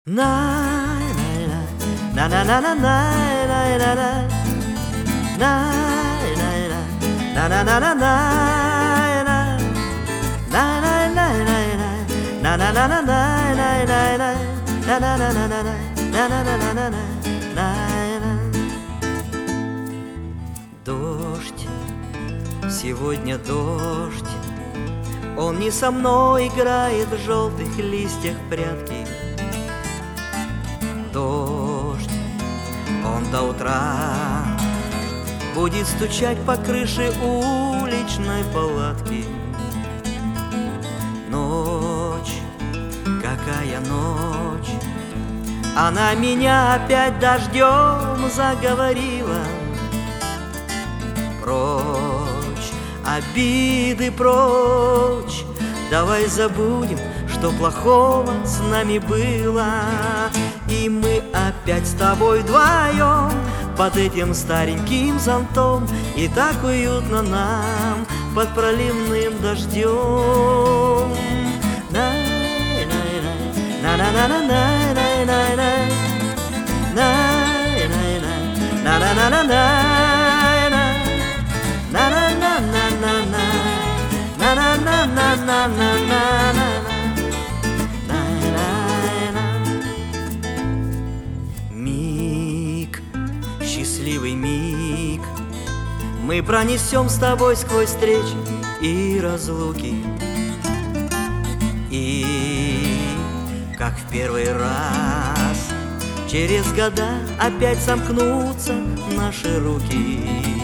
Дождь, сегодня дождь, он не со мной играет в желтых листьях прятки. Дождь, он до утра будет стучать по крыше уличной палатки. Ночь, какая ночь, она меня опять дождем заговорила. Прочь, обиды прочь, давай забудем, что плохого с нами было. И мы опять с тобой вдвоем под этим стареньким зонтом, и так уютно нам под проливным дождем. Миг, счастливый миг, мы пронесем с тобой сквозь встречи и разлуки. И как в первый раз через года опять сомкнутся наши руки.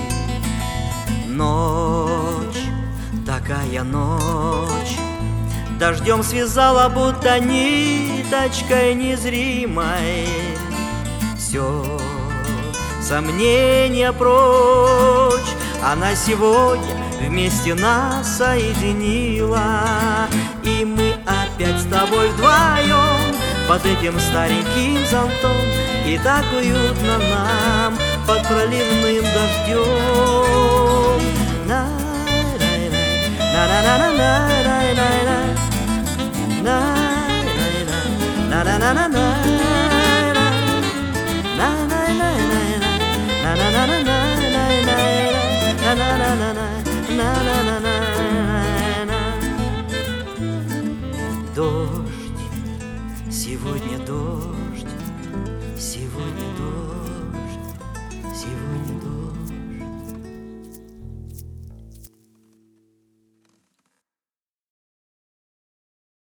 Ночь, такая ночь, дождем связала, будто ниточкой незримой. Все, сомнения прочь, она сегодня вместе нас соединила. И мы опять с тобой вдвоем под этим стареньким зонтом, и так уютно нам под проливным дождем. Дождь, сегодня дождь, сегодня дождь, сегодня дождь.